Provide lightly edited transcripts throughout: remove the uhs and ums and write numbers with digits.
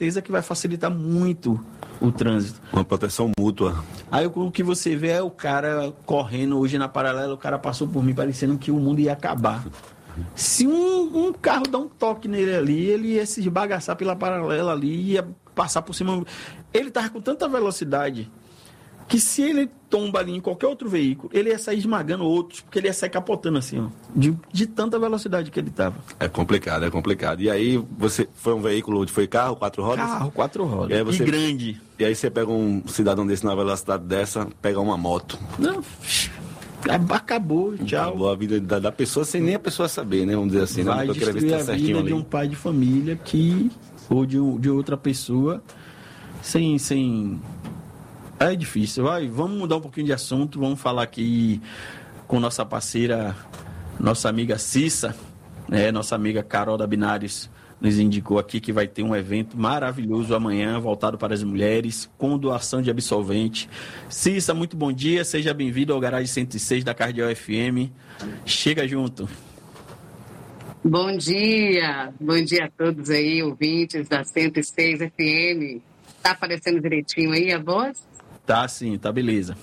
certeza que vai facilitar muito o trânsito. Uma proteção mútua. Aí o que você vê é o cara correndo hoje na paralela, o cara passou por mim parecendo que o mundo ia acabar. Se um carro dá um toque nele ali, ele ia se esbagaçar pela paralela ali, ia passar por cima. Ele estava com tanta velocidade que se ele tomba ali em qualquer outro veículo, ele ia sair esmagando outros, porque ele ia sair capotando assim, ó, de tanta velocidade que ele estava. É complicado, é complicado. E aí, você foi um veículo, foi carro, 4 rodas? Carro, 4 rodas. E grande. E aí você pega um cidadão desse na velocidade dessa, pega uma moto. Não, acabou, tchau. Acabou a vida da pessoa sem nem a pessoa saber, né? Vamos dizer assim. Vai destruir a vida de um pai de família ou de outra pessoa sem... É difícil. Vamos mudar um pouquinho de assunto. Vamos falar aqui com nossa parceira, nossa amiga Cissa, né? Nossa amiga Carol da Binários nos indicou aqui que vai ter um evento maravilhoso amanhã, voltado para as mulheres, com doação de absolvente. Cissa, muito bom dia. Seja bem-vindo ao Garagem 106 da Cardeal FM. Chega junto. Bom dia a todos aí, ouvintes da 106 FM. Tá aparecendo direitinho aí a voz? Tá sim, tá beleza.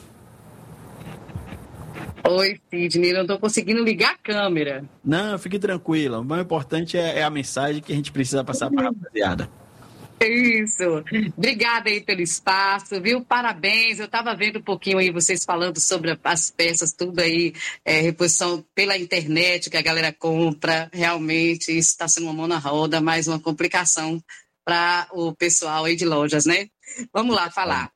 Oi, Sidney, não tô conseguindo ligar a câmera. Não, fique tranquila. O mais importante é a mensagem que a gente precisa passar para a rapaziada. Isso. Obrigada aí pelo espaço, viu? Parabéns. Eu estava vendo um pouquinho aí vocês falando sobre as peças, tudo aí, reposição pela internet que a galera compra. Realmente, isso está sendo uma mão na roda, mais uma complicação para o pessoal aí de lojas, né? Vamos lá falar.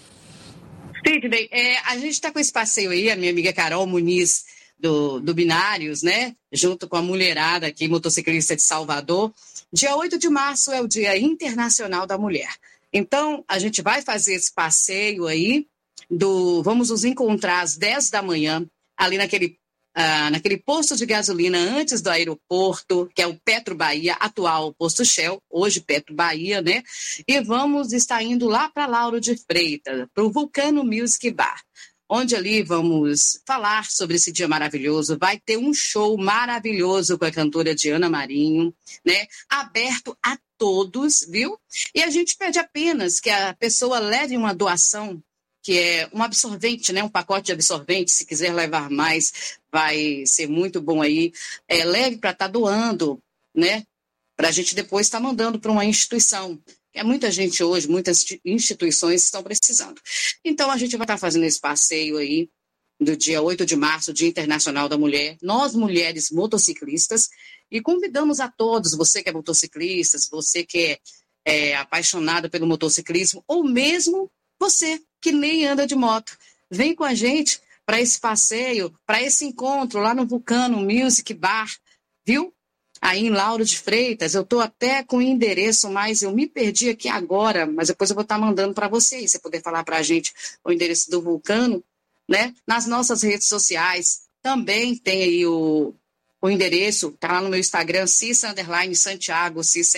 Sidney, a gente está com esse passeio aí, a minha amiga Carol Muniz, do Binários, né? Junto com a mulherada aqui, motociclista de Salvador. Dia 8 de março é o Dia Internacional da Mulher. Então, a gente vai fazer esse passeio aí, vamos nos encontrar às 10 da manhã, ali naquele posto de gasolina antes do aeroporto, que é o Petro Bahia, atual posto Shell, hoje Petro Bahia, né? E vamos estar indo lá para Lauro de Freitas, para o Vulcano Music Bar, onde ali vamos falar sobre esse dia maravilhoso. Vai ter um show maravilhoso com a cantora Diana Marinho, né? Aberto a todos, viu? E a gente pede apenas que a pessoa leve uma doação, que é um absorvente, né? Um pacote de absorvente, se quiser levar mais, vai ser muito bom aí. Leve para estar doando, né? Para a gente depois estar mandando para uma instituição. Muita gente hoje, muitas instituições estão precisando. Então, a gente vai estar fazendo esse passeio aí do dia 8 de março, Dia Internacional da Mulher, nós mulheres motociclistas, e convidamos a todos, você que é motociclista, você que é apaixonado pelo motociclismo, ou mesmo você que nem anda de moto, vem com a gente para esse passeio, para esse encontro lá no Vulcano Music Bar, viu? Aí em Lauro de Freitas, eu estou até com o endereço, mas eu me perdi aqui agora, mas depois eu vou estar mandando para vocês, você poder falar para a gente o endereço do Vulcano, né? Nas nossas redes sociais, também tem aí o endereço, está lá no meu Instagram, Cissa_Santiago, Cissa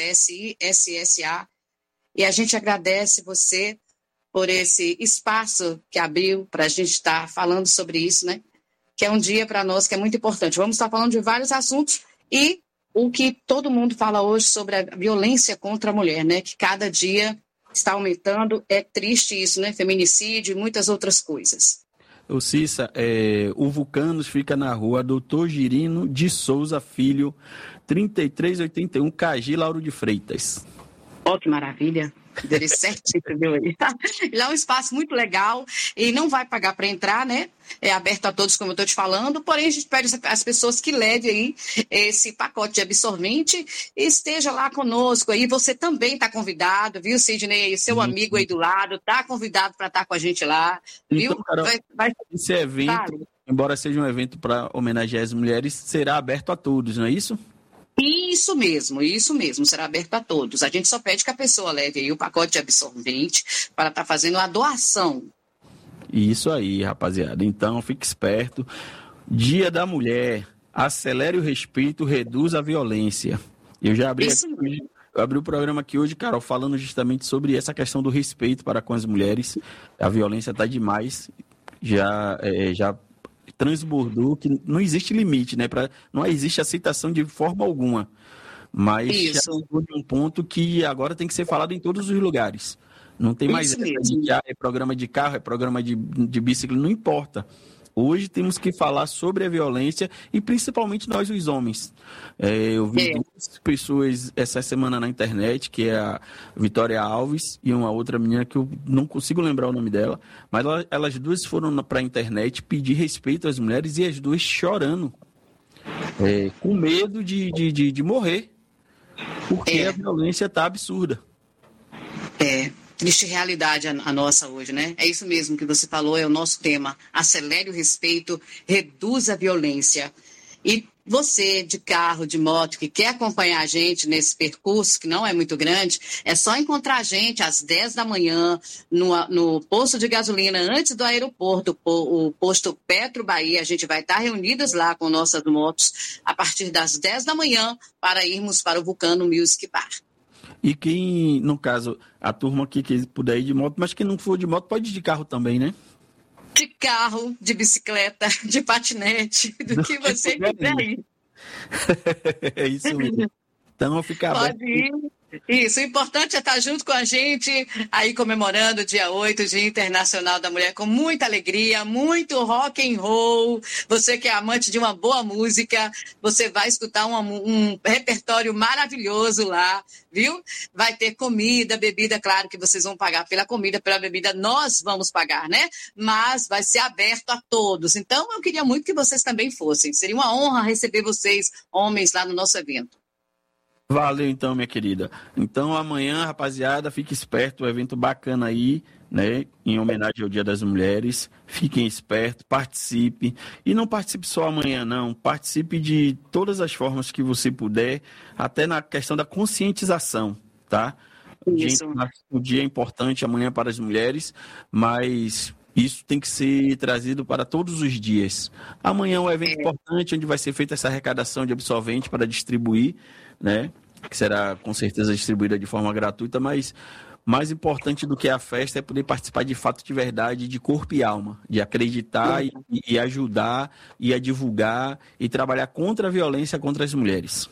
SISSA, e a gente agradece você por esse espaço que abriu para a gente estar falando sobre isso, né? Que é um dia para nós que é muito importante. Vamos estar falando de vários assuntos e o que todo mundo fala hoje sobre a violência contra a mulher, né? Que cada dia está aumentando. É triste isso, né? Feminicídio e muitas outras coisas. Ô Cissa, o Vulcanos fica na rua Doutor Girino de Souza Filho, 3381, Cagi, Lauro de Freitas. Ó, que maravilha. Endereço certinho, entendeu aí? Lá é um espaço muito legal e não vai pagar para entrar, né? É aberto a todos, como eu estou te falando, porém a gente pede às pessoas que levem aí esse pacote de absorvente e esteja lá conosco aí. Você também está convidado, viu, Sidney? Seu amigo aí do lado está convidado para estar com a gente lá, viu? Então, Carol, esse evento, embora seja um evento para homenagear as mulheres, será aberto a todos, não é isso? Isso mesmo, será aberto a todos. A gente só pede que a pessoa leve aí o pacote de absorvente para estar fazendo a doação. Isso aí, rapaziada. Então, fique esperto. Dia da Mulher, acelere o respeito, reduz a violência. Eu já abri o programa aqui hoje, Carol, falando justamente sobre essa questão do respeito para com as mulheres. A violência está demais, já transbordou, que não existe limite, né? Não existe aceitação de forma alguma. mas chegou em um ponto que agora tem que ser falado em todos os lugares. Não tem mais essa de que é programa de carro, é programa de bicicleta, não importa. Hoje temos que falar sobre a violência e principalmente nós, os homens. Eu vi duas pessoas essa semana na internet, que é a Vitória Alves e uma outra menina que eu não consigo lembrar o nome dela, mas elas duas foram para a internet pedir respeito às mulheres e as duas chorando, com medo de morrer, porque a violência está absurda. Triste realidade a nossa hoje, né? É isso mesmo que você falou, é o nosso tema. Acelere o respeito, reduza a violência. E você, de carro, de moto, que quer acompanhar a gente nesse percurso, que não é muito grande, é só encontrar a gente às 10 da manhã no posto de gasolina, antes do aeroporto, o posto Petro Bahia. A gente vai estar reunidas lá com nossas motos a partir das 10 da manhã para irmos para o Vulcano Music Bar. E quem, no caso, a turma aqui que puder ir de moto, mas quem não for de moto pode ir de carro também, né? De carro, de bicicleta, de patinete, do que você quiser ir. É isso mesmo. Então, fica aberto. Pode ir. Isso, o importante é estar junto com a gente, aí comemorando o dia 8, Dia Internacional da Mulher, com muita alegria, muito rock and roll. Você que é amante de uma boa música, você vai escutar um repertório maravilhoso lá, viu? Vai ter comida, bebida, claro que vocês vão pagar pela comida, pela bebida nós vamos pagar, né? Mas vai ser aberto a todos. Então, eu queria muito que vocês também fossem. Seria uma honra receber vocês, homens, lá no nosso evento. Valeu então, minha querida. Então amanhã, rapaziada, fique esperto, um evento bacana aí, né, em homenagem ao Dia das Mulheres. Fiquem espertos, participe. E não participe só amanhã, não. Participe de todas as formas que você puder, até na questão da conscientização, tá? O dia é importante amanhã para as mulheres, mas isso tem que ser trazido para todos os dias. Amanhã é um evento importante, onde vai ser feita essa arrecadação de absorvente para distribuir, né? Que será com certeza distribuída de forma gratuita, mas mais importante do que a festa é poder participar de fato, de verdade, de corpo e alma, de acreditar e ajudar e a divulgar e trabalhar contra a violência contra as mulheres.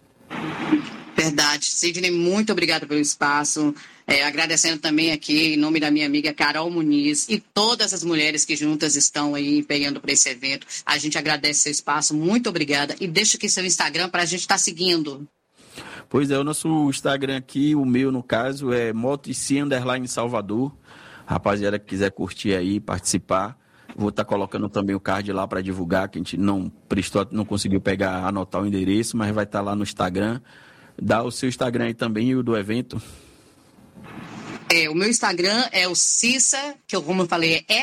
Verdade. Sidney, muito obrigada pelo espaço. Agradecendo também aqui, em nome da minha amiga Carol Muniz e todas as mulheres que juntas estão aí empenhando para esse evento. A gente agradece seu espaço, muito obrigada. E deixa aqui seu Instagram para a gente estar seguindo. Pois é, o nosso Instagram aqui, o meu no caso, é motoc_Salvador. Rapaziada que quiser curtir aí, participar. Vou estar colocando também o card lá para divulgar, que a gente não conseguiu anotar o endereço, mas vai estar lá no Instagram. Dá o seu Instagram aí também e o do evento. O meu Instagram é o Cissa, que eu, como eu falei, é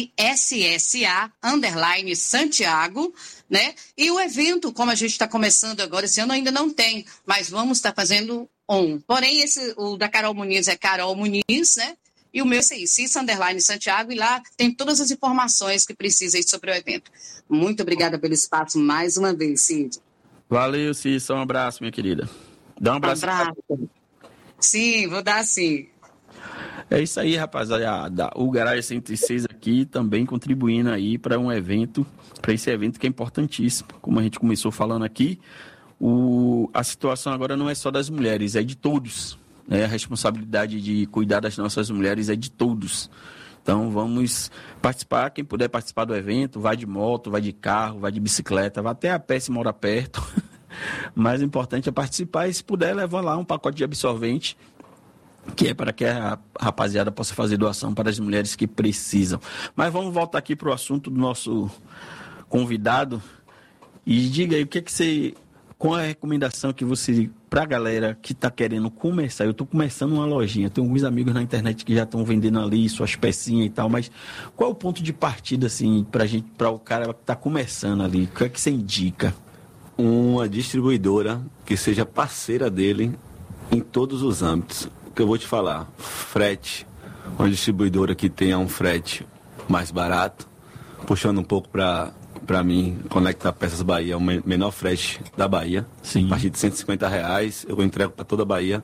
SISSA_Santiago, né? E o evento, como a gente está começando agora, esse ano ainda não tem, mas vamos estar fazendo Porém, o da Carol Muniz é Carol Muniz, né? E o meu é Cissa_Santiago, e lá tem todas as informações que precisa aí sobre o evento. Muito obrigada pelo espaço mais uma vez, Cid. Valeu, Cissa. Um abraço, minha querida. Dá um abraço. Sim, vou dar sim. É isso aí, rapaziada. O Garagem 106 aqui também contribuindo aí para esse evento que é importantíssimo. Como a gente começou falando aqui, a situação agora não é só das mulheres, é de todos. A responsabilidade de cuidar das nossas mulheres é de todos. Então vamos participar, quem puder participar do evento, vai de moto, vai de carro, vai de bicicleta, vai até a pé se mora perto. Mas o importante é participar e, se puder, levar lá um pacote de absorvente, que é para que a rapaziada possa fazer doação para as mulheres que precisam. Mas vamos voltar aqui para o assunto do nosso convidado. E diga aí, qual é a recomendação que você, para a galera que está querendo começar? Eu estou começando uma lojinha, tenho alguns amigos na internet que já estão vendendo ali suas pecinhas e tal, mas qual é o ponto de partida, assim, para o cara que está começando ali? O que é que você indica? Uma distribuidora que seja parceira dele em todos os âmbitos. O que eu vou te falar, frete, uma distribuidora que tenha um frete mais barato, puxando um pouco para mim, Conecta Peças Bahia, o menor frete da Bahia. Sim. A partir de R$150, eu entrego para toda a Bahia.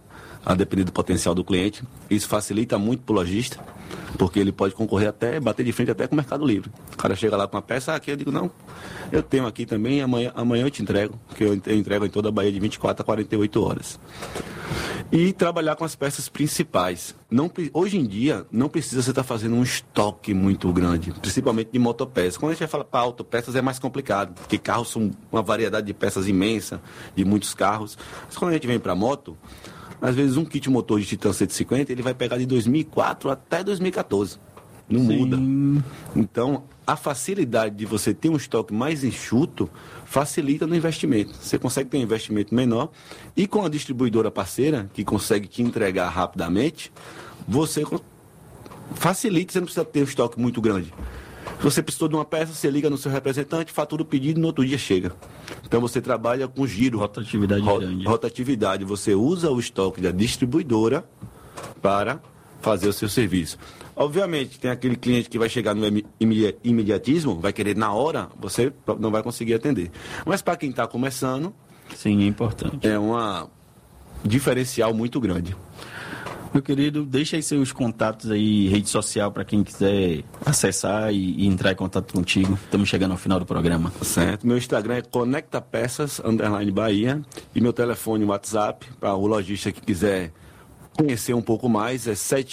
a depender do potencial do cliente. Isso facilita muito para o lojista, porque ele pode concorrer até, bater de frente até com o Mercado Livre. O cara chega lá com uma peça, aqui eu digo, não, eu tenho aqui também, amanhã eu te entrego, porque eu entrego em toda a Bahia de 24 a 48 horas. E trabalhar com as peças principais. Hoje em dia, não precisa você estar fazendo um estoque muito grande, principalmente de motopeças. Quando a gente vai falar para autopeças é mais complicado, porque carros são uma variedade de peças imensa, de muitos carros. Mas quando a gente vem para moto, às vezes um kit motor de Titan 150, ele vai pegar de 2004 até 2014. Não muda. Então, a facilidade de você ter um estoque mais enxuto facilita no investimento. Você consegue ter um investimento menor e com a distribuidora parceira, que consegue te entregar rapidamente, você facilita, você não precisa ter um estoque muito grande. Se você precisou de uma peça, você liga no seu representante, fatura o pedido e no outro dia chega. Então você trabalha com giro. Rotatividade grande. Rotatividade. Você usa o estoque da distribuidora para fazer o seu serviço. Obviamente, tem aquele cliente que vai chegar no imediatismo, vai querer na hora, você não vai conseguir atender. Mas para quem está começando... Sim, é importante. É um diferencial muito grande. Meu querido, deixa aí seus contatos aí, rede social, para quem quiser acessar e entrar em contato contigo. Estamos chegando ao final do programa. Certo. Meu Instagram é conectapeças_Bahia e meu telefone WhatsApp, para o lojista que quiser conhecer um pouco mais, é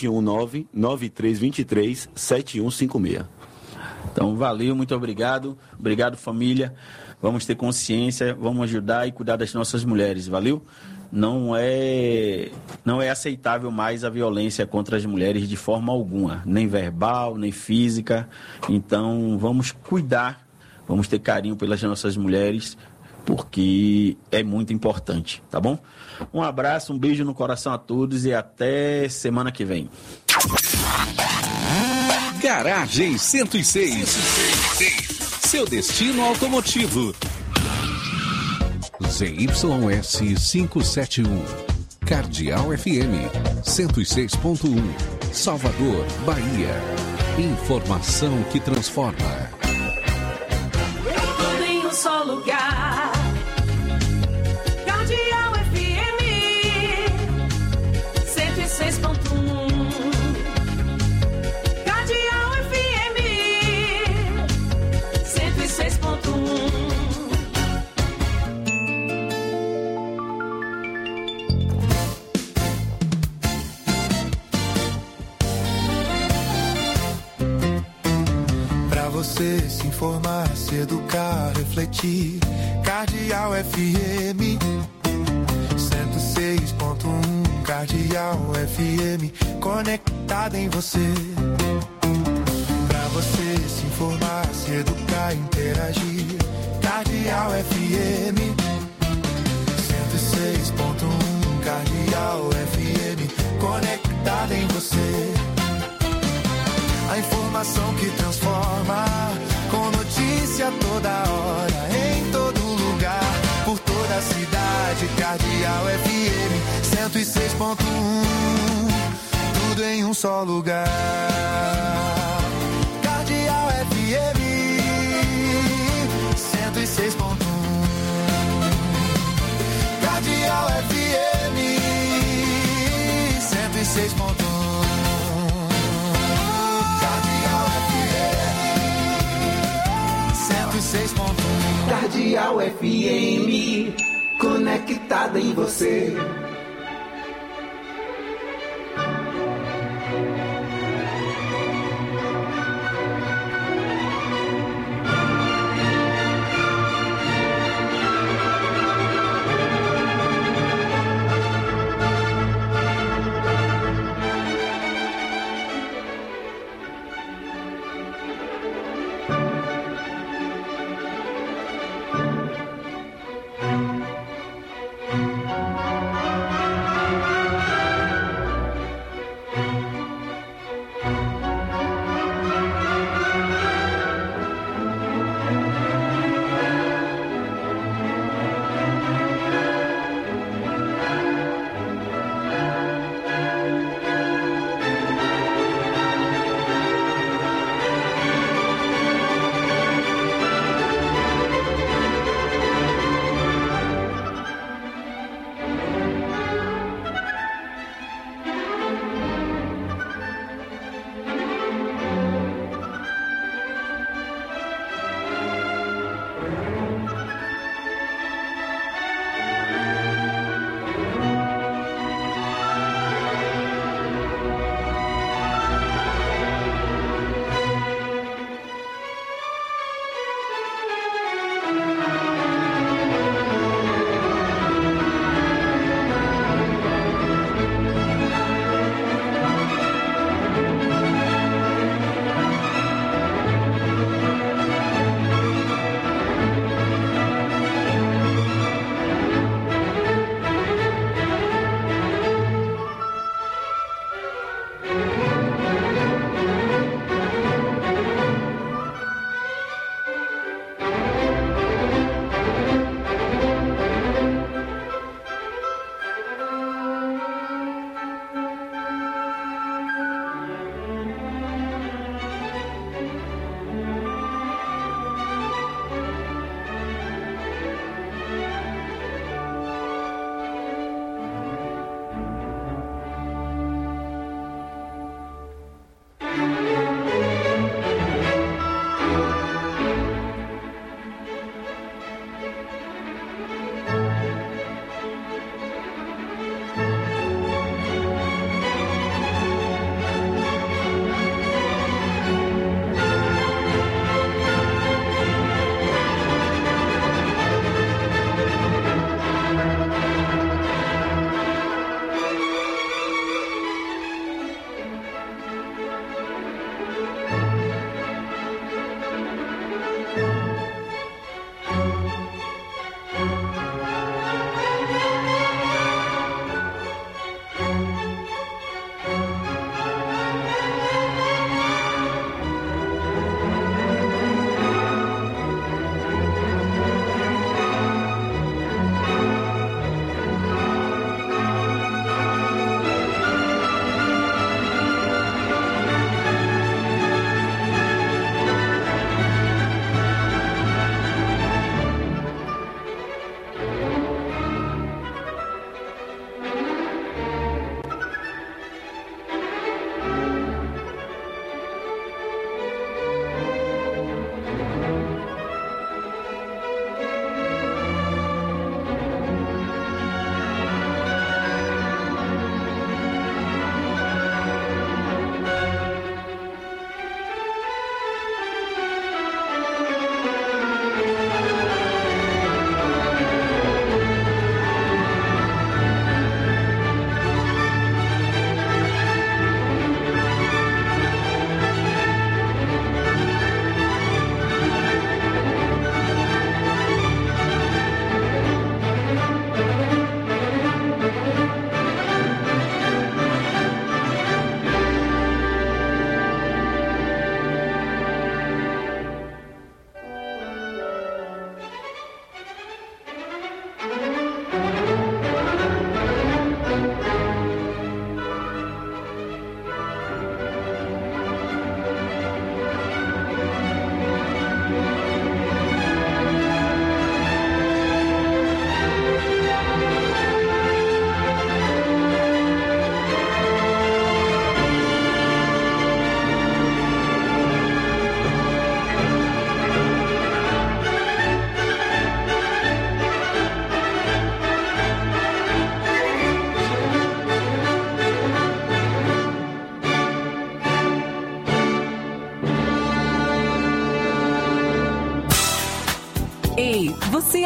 719-9323-7156. Então, valeu, muito obrigado. Obrigado, família. Vamos ter consciência, vamos ajudar e cuidar das nossas mulheres, valeu? Não é aceitável mais a violência contra as mulheres de forma alguma, nem verbal, nem física. Então, vamos cuidar, vamos ter carinho pelas nossas mulheres, porque é muito importante, tá bom? Um abraço, um beijo no coração a todos e até semana que vem. Garagem 106. Seu destino automotivo. ZYS 571. Cardeal FM 106.1. Salvador, Bahia. Informação que transforma. Tudo em um só lugar. Cardeal FM 106.1. Cardeal FM 106.1. Você se informar, se educar, refletir. Cardeal FM 106.1. Cardeal FM conectada em você. Pra você se informar, se educar, interagir. Cardeal FM 106.1. Cardeal FM conectada em você. A informação que transforma, com notícia toda hora, em todo lugar, por toda a cidade. Cardeal FM 106.1, tudo em um só lugar. Cardeal FM 106.1. Cardeal FM 106.1. Cardeal FM, conectada em você.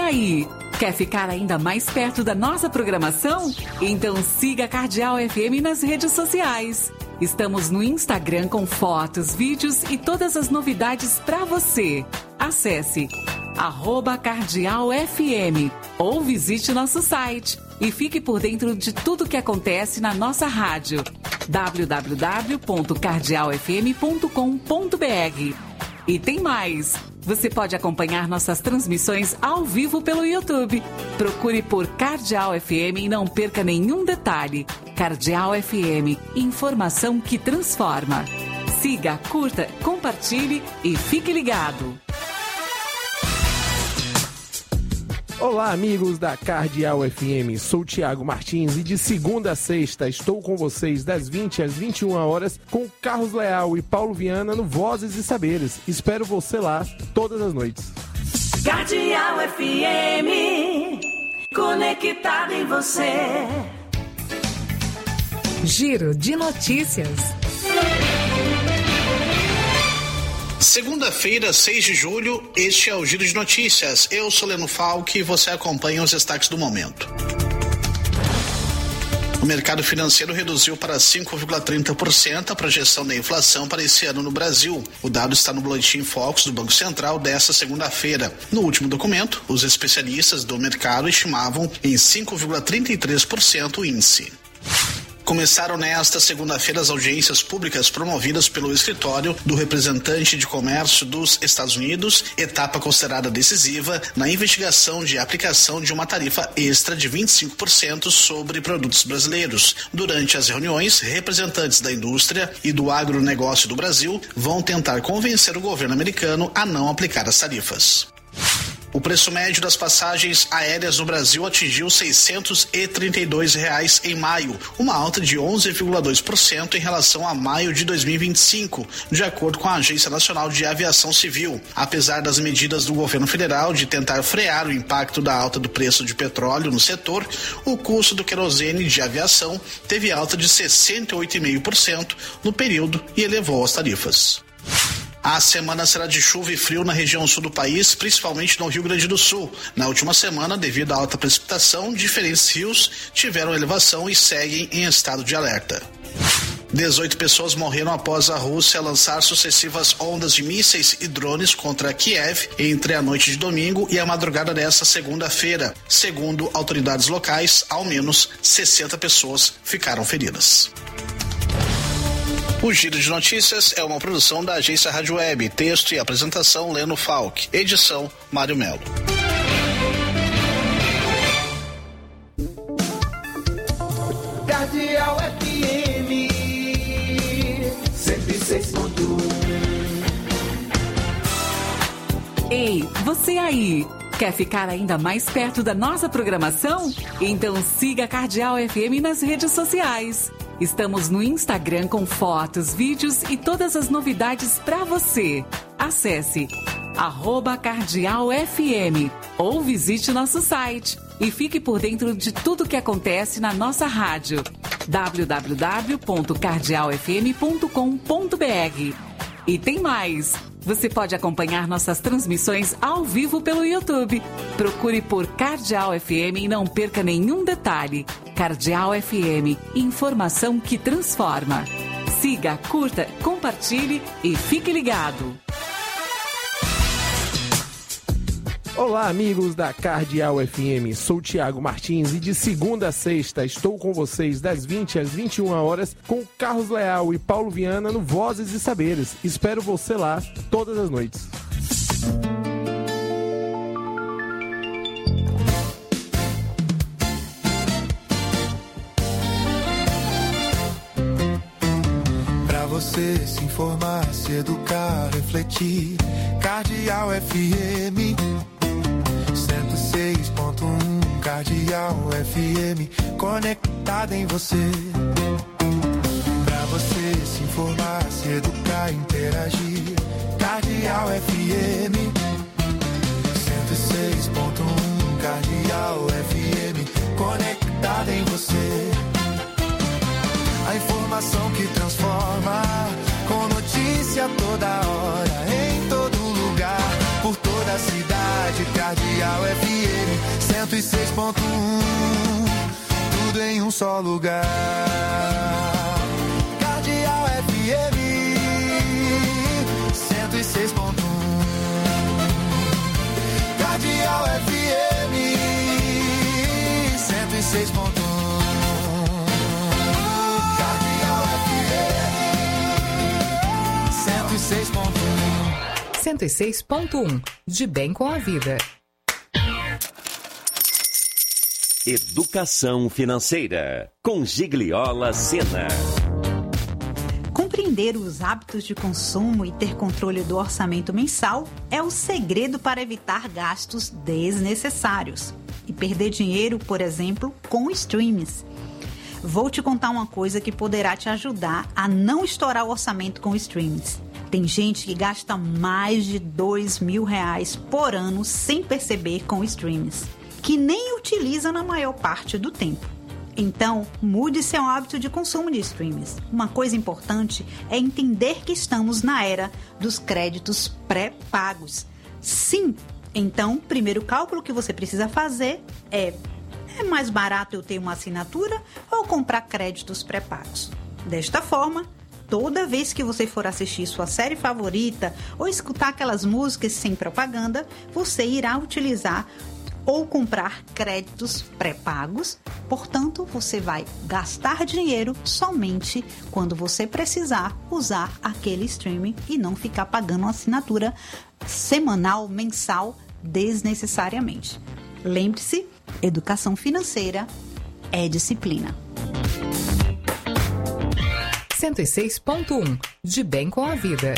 aí? Quer ficar ainda mais perto da nossa programação? Então siga a Cardeal FM nas redes sociais. Estamos no Instagram com fotos, vídeos e todas as novidades para você. Acesse @CardealFM ou visite nosso site e fique por dentro de tudo que acontece na nossa rádio. www.cardealfm.com.br. E tem mais! Você pode acompanhar nossas transmissões ao vivo pelo YouTube. Procure por Cardeal FM e não perca nenhum detalhe. Cardeal FM, informação que transforma. Siga, curta, compartilhe e fique ligado. Olá, amigos da Cardeal FM, sou Tiago Martins e de segunda a sexta estou com vocês das 20 às 21 horas com Carlos Leal e Paulo Viana no Vozes e Saberes. Espero você lá todas as noites. Cardeal FM, conectado em você. Giro de notícias. Segunda-feira, 6 de julho, este é o Giro de Notícias. Eu sou Leno Falck e você acompanha os destaques do momento. O mercado financeiro reduziu para 5,30% a projeção da inflação para esse ano no Brasil. O dado está no Boletim Focus do Banco Central desta segunda-feira. No último documento, os especialistas do mercado estimavam em 5,33% o índice. Começaram nesta segunda-feira as audiências públicas promovidas pelo Escritório do Representante de Comércio dos Estados Unidos, etapa considerada decisiva na investigação de aplicação de uma tarifa extra de 25% sobre produtos brasileiros. Durante as reuniões, representantes da indústria e do agronegócio do Brasil vão tentar convencer o governo americano a não aplicar as tarifas. O preço médio das passagens aéreas no Brasil atingiu R$ 632 em maio, uma alta de 11,2% em relação a maio de 2025, de acordo com a Agência Nacional de Aviação Civil. Apesar das medidas do governo federal de tentar frear o impacto da alta do preço de petróleo no setor, o custo do querosene de aviação teve alta de 68,5% no período e elevou as tarifas. A semana será de chuva e frio na região sul do país, principalmente no Rio Grande do Sul. Na última semana, devido à alta precipitação, diferentes rios tiveram elevação e seguem em estado de alerta. 18 pessoas morreram após a Rússia lançar sucessivas ondas de mísseis e drones contra Kiev entre a noite de domingo e a madrugada desta segunda-feira. Segundo autoridades locais, ao menos 60 pessoas ficaram feridas. O Giro de Notícias é uma produção da agência Rádio Web. Texto e apresentação, Leno Falck. Edição, Mário Melo. Cardeal FM 106.1. Ei, você aí! Quer ficar ainda mais perto da nossa programação? Então siga a Cardeal FM nas redes sociais. Estamos no Instagram com fotos, vídeos e todas as novidades para você. Acesse @CardealFM ou visite nosso site e fique por dentro de tudo que acontece na nossa rádio. www.cardealfm.com.br. E tem mais! Você pode acompanhar nossas transmissões ao vivo pelo YouTube. Procure por Cardeal FM e não perca nenhum detalhe. Cardeal FM, informação que transforma. Siga, curta, compartilhe e fique ligado. Olá, amigos da Cardeal FM, sou Tiago Martins e de segunda a sexta estou com vocês das 20 às 21 horas com Carlos Leal e Paulo Viana no Vozes e Saberes. Espero você lá todas as noites. Pra você se informar, se educar, refletir, Cardeal FM 106.1, Cardeal FM, conectada em você. Pra você se informar, se educar, interagir, Cardeal FM 106.1, Cardeal FM, conectada em você. A informação que transforma, com notícia toda hora, em todo lugar, por toda a cidade, Cardeal FM. tudo em um só lugar. Cardeal FM 106.1. Cardeal FM 106.1. Cardeal FM 106.1. De bem com a vida. Educação Financeira, com Gigliola Sena. Compreender os hábitos de consumo e ter controle do orçamento mensal é o segredo para evitar gastos desnecessários e perder dinheiro, por exemplo, com streams. Vou te contar uma coisa que poderá te ajudar a não estourar o orçamento com streams. Tem gente que gasta mais de R$2.000 por ano sem perceber com streams, que nem utiliza na maior parte do tempo. Então, mude seu hábito de consumo de streams. Uma coisa importante é entender que estamos na era dos créditos pré-pagos. Sim, então, o primeiro cálculo que você precisa fazer é mais barato eu ter uma assinatura ou comprar créditos pré-pagos? Desta forma, toda vez que você for assistir sua série favorita ou escutar aquelas músicas sem propaganda, você irá utilizar ou comprar créditos pré-pagos. Portanto, você vai gastar dinheiro somente quando você precisar usar aquele streaming e não ficar pagando uma assinatura semanal, mensal, desnecessariamente. Lembre-se, educação financeira é disciplina. 106.1. De bem com a vida.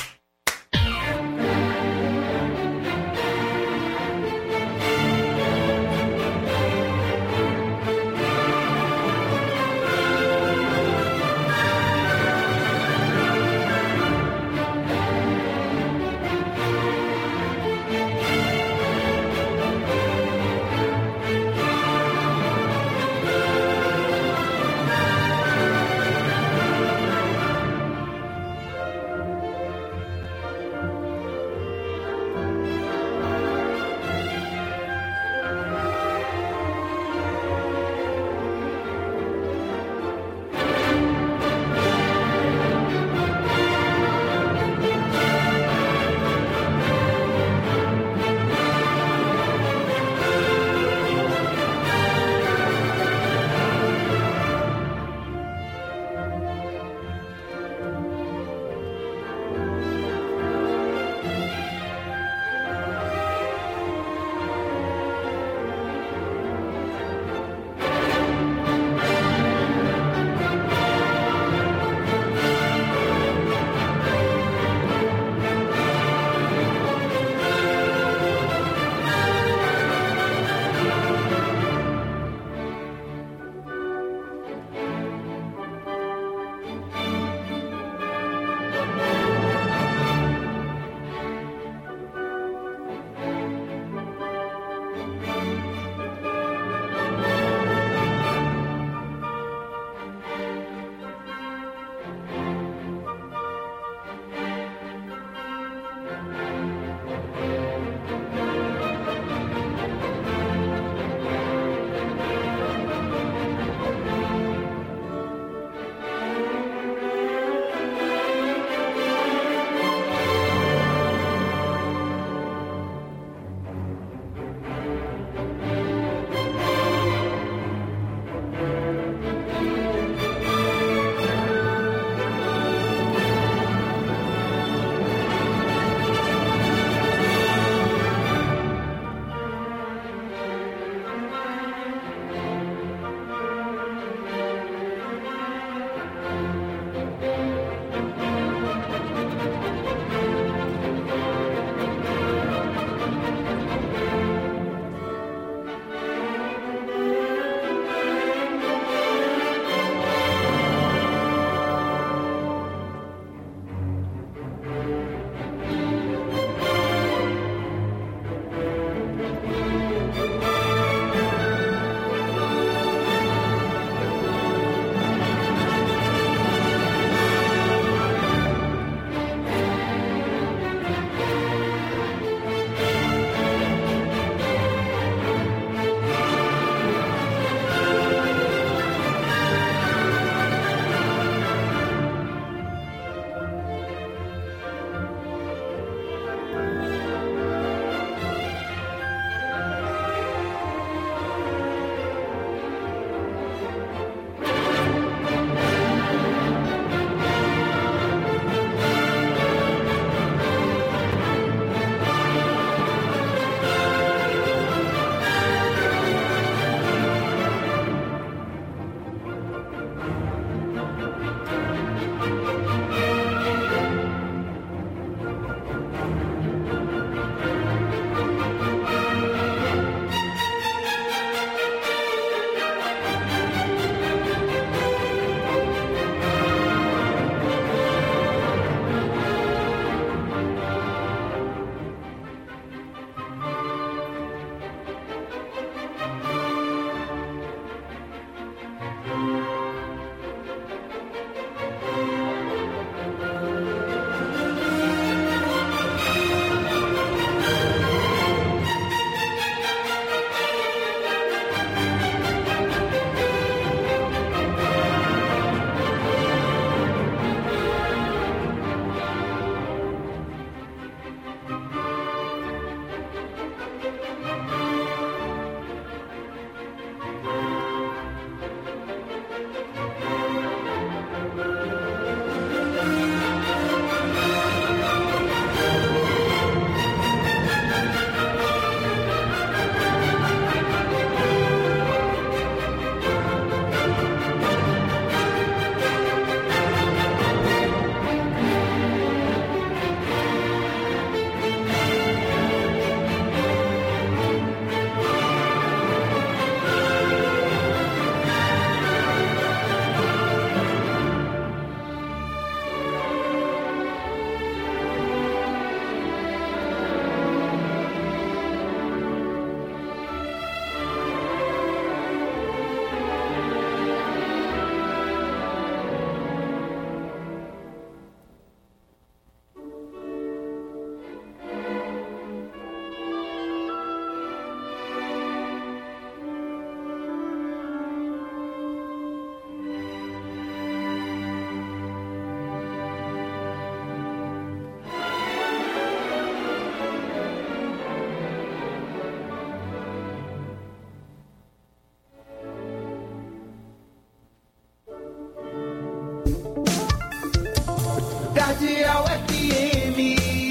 Cardeal FM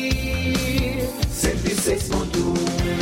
106.1.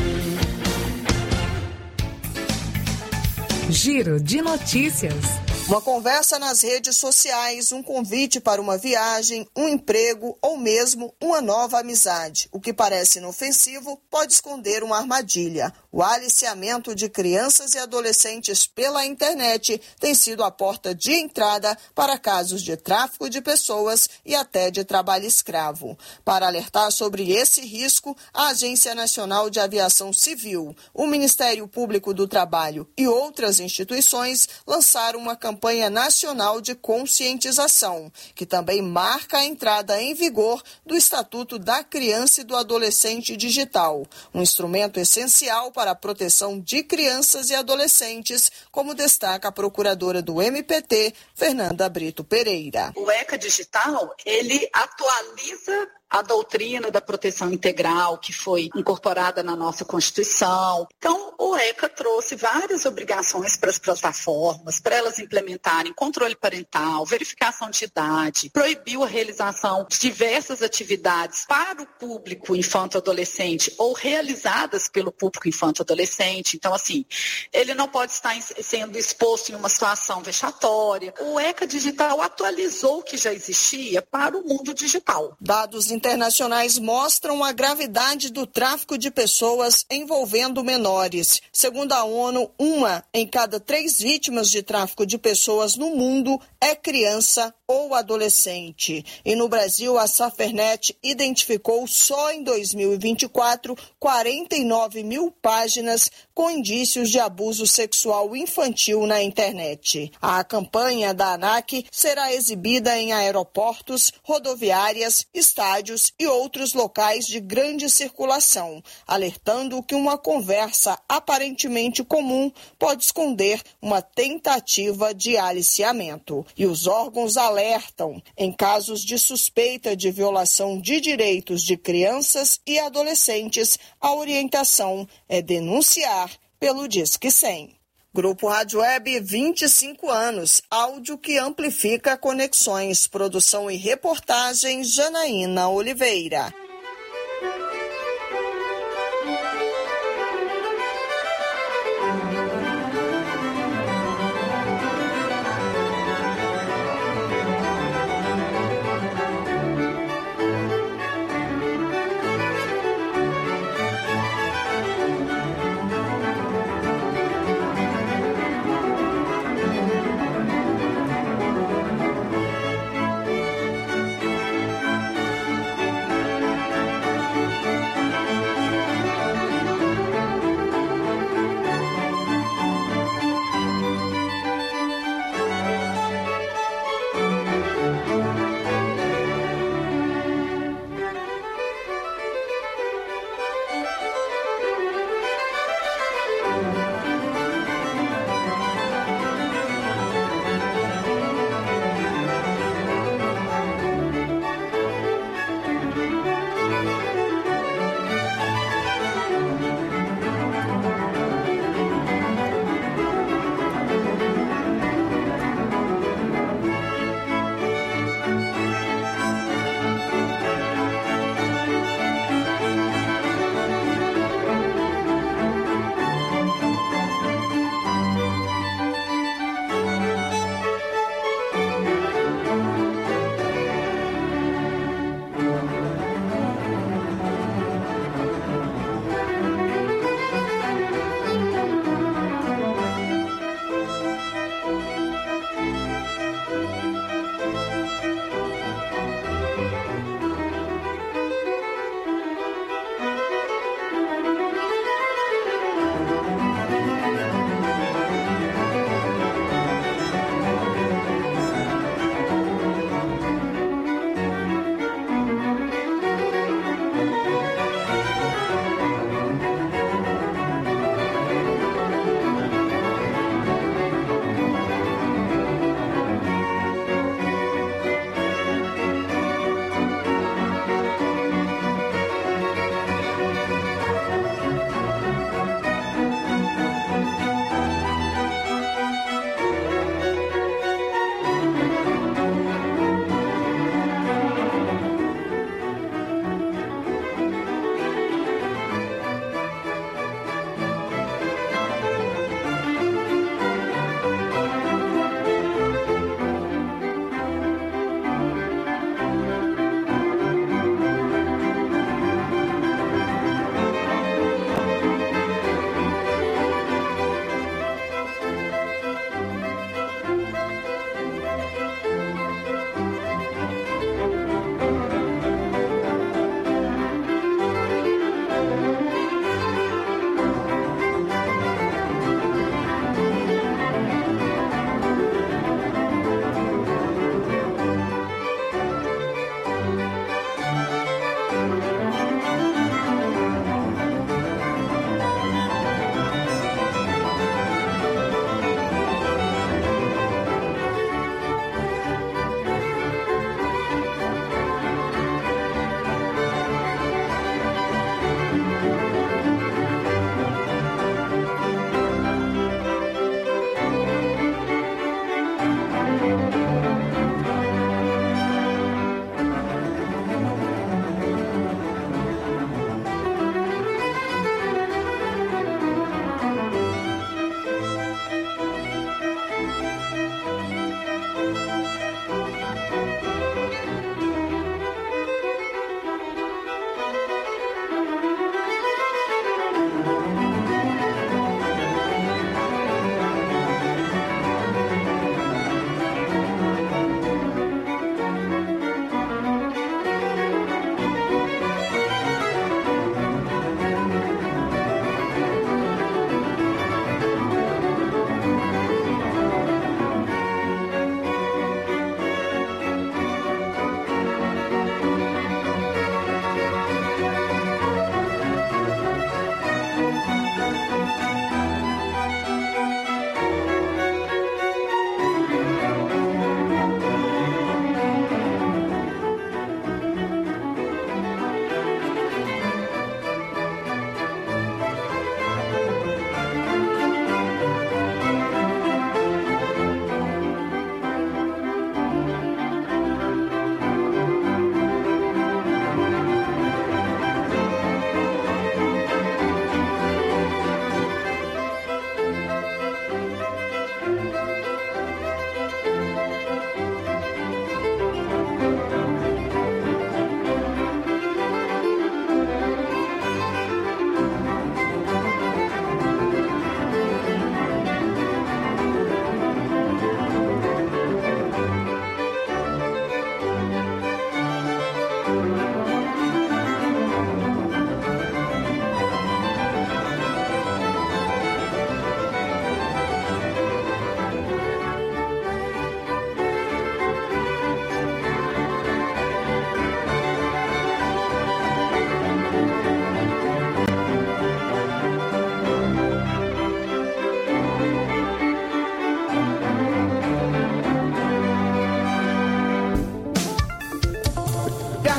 Giro de notícias. Uma conversa nas redes sociais, um convite para uma viagem, um emprego ou mesmo uma nova amizade. O que parece inofensivo pode esconder uma armadilha. O aliciamento de crianças e adolescentes pela internet tem sido a porta de entrada para casos de tráfico de pessoas e até de trabalho escravo. Para alertar sobre esse risco, a Agência Nacional de Aviação Civil, o Ministério Público do Trabalho e outras instituições lançaram uma campanha nacional de conscientização, que também marca a entrada em vigor do Estatuto da Criança e do Adolescente Digital, um instrumento essencial para a proteção de crianças e adolescentes, como destaca a procuradora do MPT, Fernanda Brito Pereira. O ECA Digital, ele atualiza a doutrina da proteção integral que foi incorporada na nossa Constituição. Então, o ECA trouxe várias obrigações para as plataformas, para elas implementarem controle parental, verificação de idade, proibiu a realização de diversas atividades para o público infanto-adolescente ou realizadas pelo público infanto-adolescente. Então, assim, ele não pode estar sendo exposto em uma situação vexatória. O ECA Digital atualizou o que já existia para o mundo digital. Dados internacionais mostram a gravidade do tráfico de pessoas envolvendo menores. Segundo a ONU, 1 em cada 3 vítimas de tráfico de pessoas no mundo é criança ou adolescente. E no Brasil, a Safernet identificou só em 2024 49 mil páginas com indícios de abuso sexual infantil na internet. A campanha da ANAC será exibida em aeroportos, rodoviárias, estádios e outros locais de grande circulação, alertando que uma conversa aparentemente comum pode esconder uma tentativa de aliciamento. E os órgãos alertam, em casos de suspeita de violação de direitos de crianças e adolescentes, a orientação é denunciar pelo Disque 100. Grupo Rádio Web, 25 anos, áudio que amplifica conexões, produção e reportagem, Janaína Oliveira.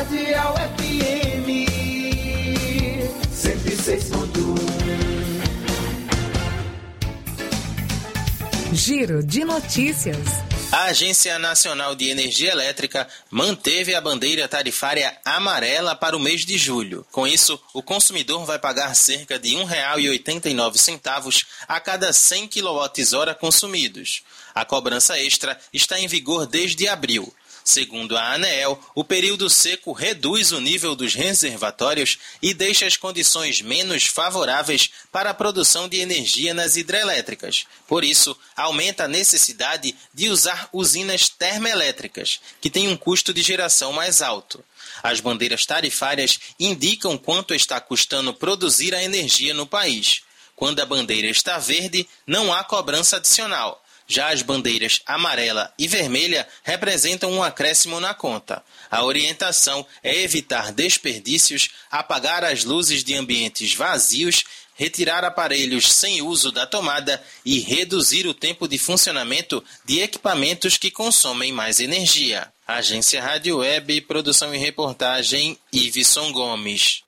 Cardeal FM 106.1. Giro de notícias. A Agência Nacional de Energia Elétrica manteve a bandeira tarifária amarela para o mês de julho. Com isso, o consumidor vai pagar cerca de R$ 1,89 a cada 100 kWh consumidos. A cobrança extra está em vigor desde abril. Segundo a ANEEL, o período seco reduz o nível dos reservatórios e deixa as condições menos favoráveis para a produção de energia nas hidrelétricas. Por isso, aumenta a necessidade de usar usinas termoelétricas, que têm um custo de geração mais alto. As bandeiras tarifárias indicam quanto está custando produzir a energia no país. Quando a bandeira está verde, não há cobrança adicional. Já as bandeiras amarela e vermelha representam um acréscimo na conta. A orientação é evitar desperdícios, apagar as luzes de ambientes vazios, retirar aparelhos sem uso da tomada e reduzir o tempo de funcionamento de equipamentos que consomem mais energia. Agência Rádio Web, produção e reportagem, Iveson Gomes.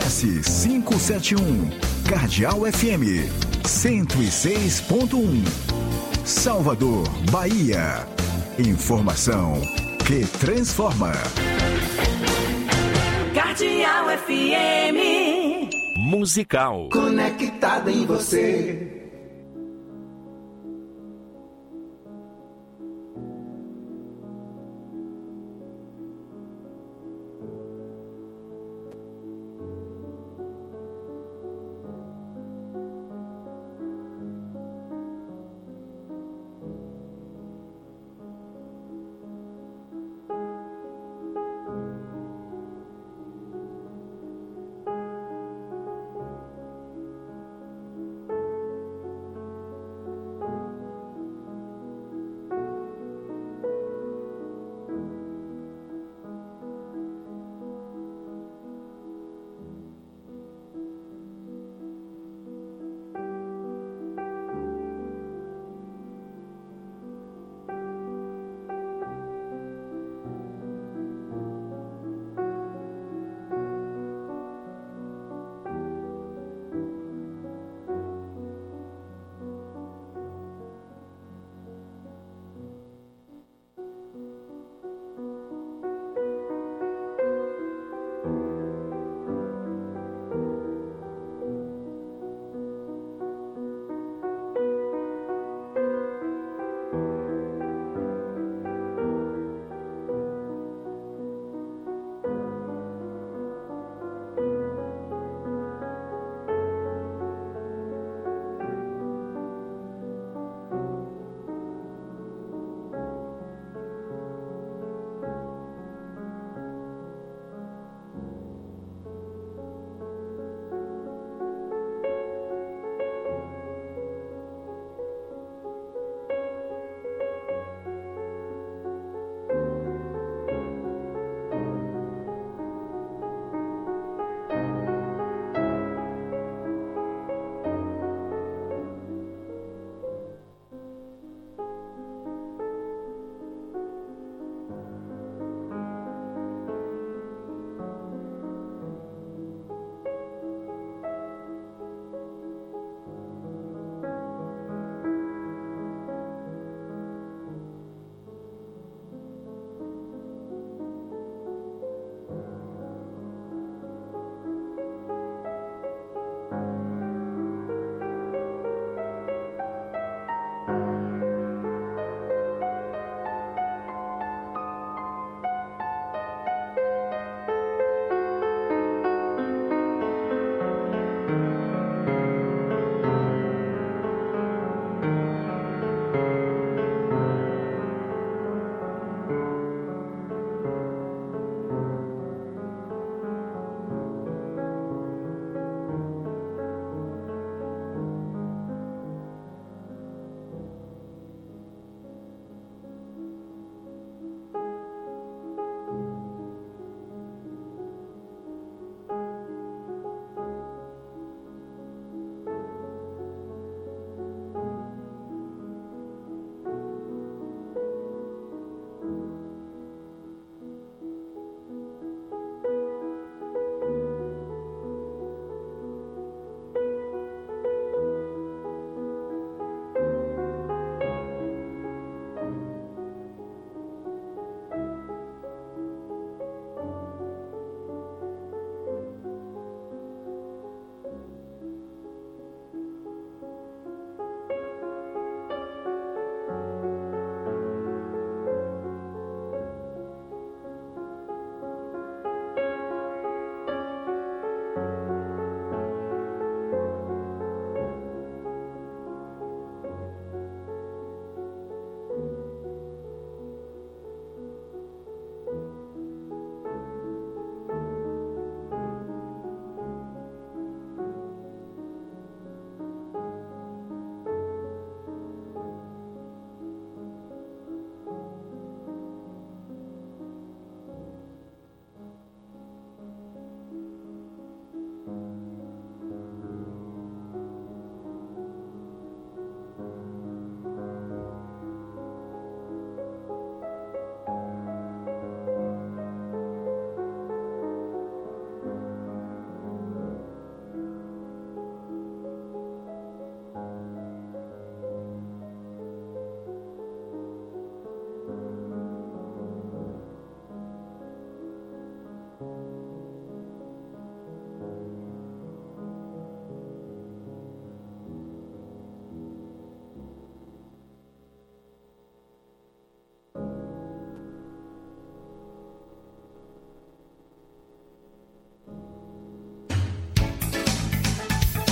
S 571, Cardeal FM 106.1, Salvador, Bahia. Informação que transforma. Cardeal FM. Musical. Conectado em você.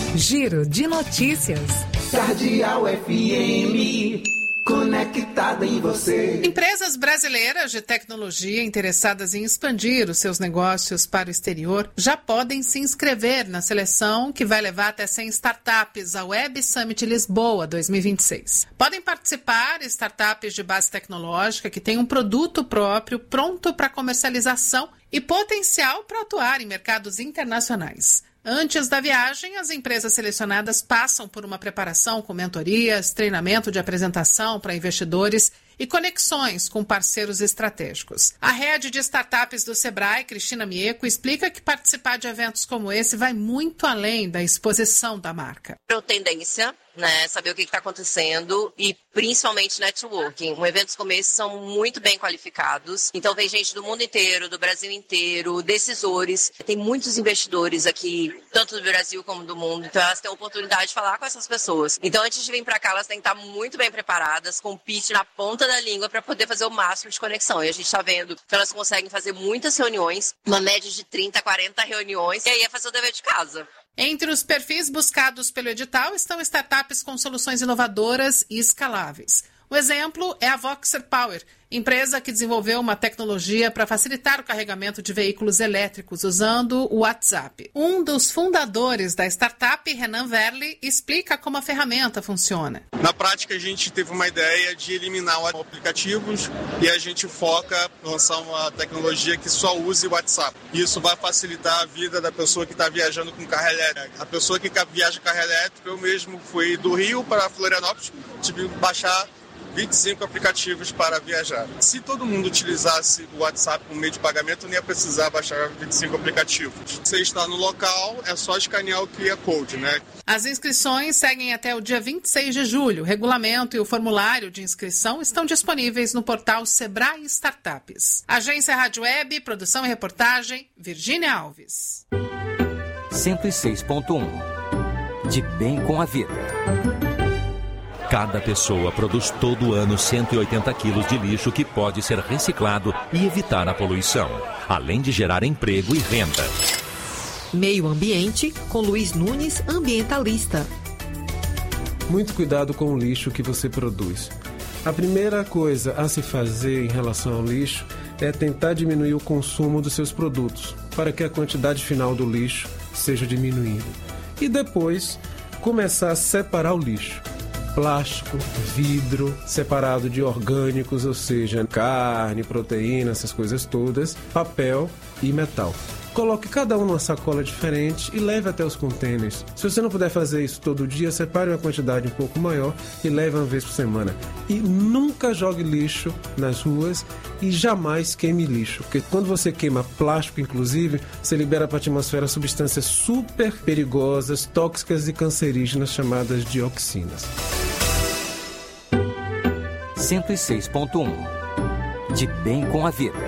Giro de notícias. Cardeal FM, conectada em você. Empresas brasileiras de tecnologia interessadas em expandir os seus negócios para o exterior já podem se inscrever na seleção que vai levar até 100 startups à Web Summit Lisboa 2026. Podem participar startups de base tecnológica que têm um produto próprio pronto para comercialização e potencial para atuar em mercados internacionais. Antes da viagem, as empresas selecionadas passam por uma preparação com mentorias, treinamento de apresentação para investidores e conexões com parceiros estratégicos. A head de startups do Sebrae, Cristina Mieco, explica que participar de eventos como esse vai muito além da exposição da marca. Tendência, né? Saber o que está acontecendo e principalmente networking. Eventos como esse são muito bem qualificados. Então vem gente do mundo inteiro, do Brasil inteiro, decisores. Tem muitos investidores aqui, tanto do Brasil como do mundo. Então elas têm a oportunidade de falar com essas pessoas. Então antes de vir para cá, elas têm que estar muito bem preparadas, com o pitch na ponta da língua para poder fazer o máximo de conexão. E a gente está vendo que elas conseguem fazer muitas reuniões, uma média de 30, 40 reuniões, e aí é fazer o dever de casa. Entre os perfis buscados pelo edital estão startups com soluções inovadoras e escaláveis. O exemplo é a Voxer Power, empresa que desenvolveu uma tecnologia para facilitar o carregamento de veículos elétricos usando o WhatsApp. Um dos fundadores da startup, Renan Verli, explica como a ferramenta funciona. Na prática, a gente teve uma ideia de eliminar os aplicativos e a gente foca em lançar uma tecnologia que só use o WhatsApp. Isso vai facilitar a vida da pessoa que está viajando com carro elétrico. A pessoa que viaja com carro elétrico, eu mesmo fui do Rio para Florianópolis, tive que baixar 25 aplicativos para viajar. Se todo mundo utilizasse o WhatsApp como meio de pagamento, não ia precisar baixar 25 aplicativos. Você está no local, é só escanear o QR Code, né? As inscrições seguem até o dia 26 de julho. O regulamento e o formulário de inscrição estão disponíveis no portal Sebrae Startups. Agência Rádio Web, produção e reportagem, Virgínia Alves. 106.1. De bem com a vida. Cada pessoa produz todo ano 180 quilos de lixo que pode ser reciclado e evitar a poluição, além de gerar emprego e renda. Meio Ambiente, com Luiz Nunes, ambientalista. Muito cuidado com o lixo que você produz. A primeira coisa a se fazer em relação ao lixo é tentar diminuir o consumo dos seus produtos, para que a quantidade final do lixo seja diminuída. E depois, começar a separar o lixo. Plástico, vidro, separado de orgânicos, ou seja, carne, proteína, essas coisas todas, papel e metal. Coloque cada um numa sacola diferente e leve até os contêineres. Se você não puder fazer isso todo dia, separe uma quantidade um pouco maior e leve uma vez por semana. E nunca jogue lixo nas ruas e jamais queime lixo, porque quando você queima plástico, inclusive, você libera para a atmosfera substâncias super perigosas, tóxicas e cancerígenas chamadas dioxinas. 106.1. De bem com a vida.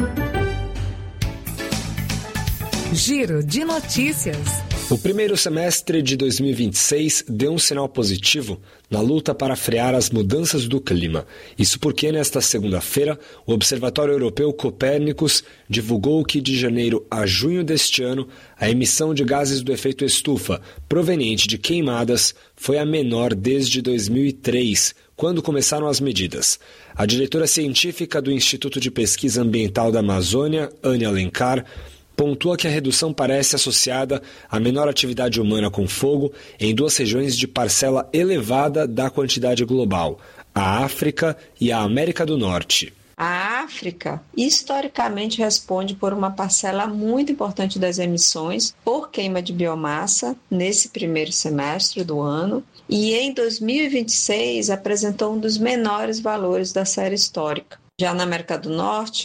Giro de notícias. O primeiro semestre de 2026 deu um sinal positivo na luta para frear as mudanças do clima. Isso porque, nesta segunda-feira, o Observatório Europeu Copérnicus divulgou que, de janeiro a junho deste ano, a emissão de gases do efeito estufa proveniente de queimadas foi a menor desde 2003, quando começaram as medidas. A diretora científica do Instituto de Pesquisa Ambiental da Amazônia, Anne Alencar, pontua que a redução parece associada à menor atividade humana com fogo em duas regiões de parcela elevada da quantidade global, a África e a América do Norte. A África, historicamente, responde por uma parcela muito importante das emissões por queima de biomassa nesse primeiro semestre do ano e em 2026 apresentou um dos menores valores da série histórica. Já na América do Norte,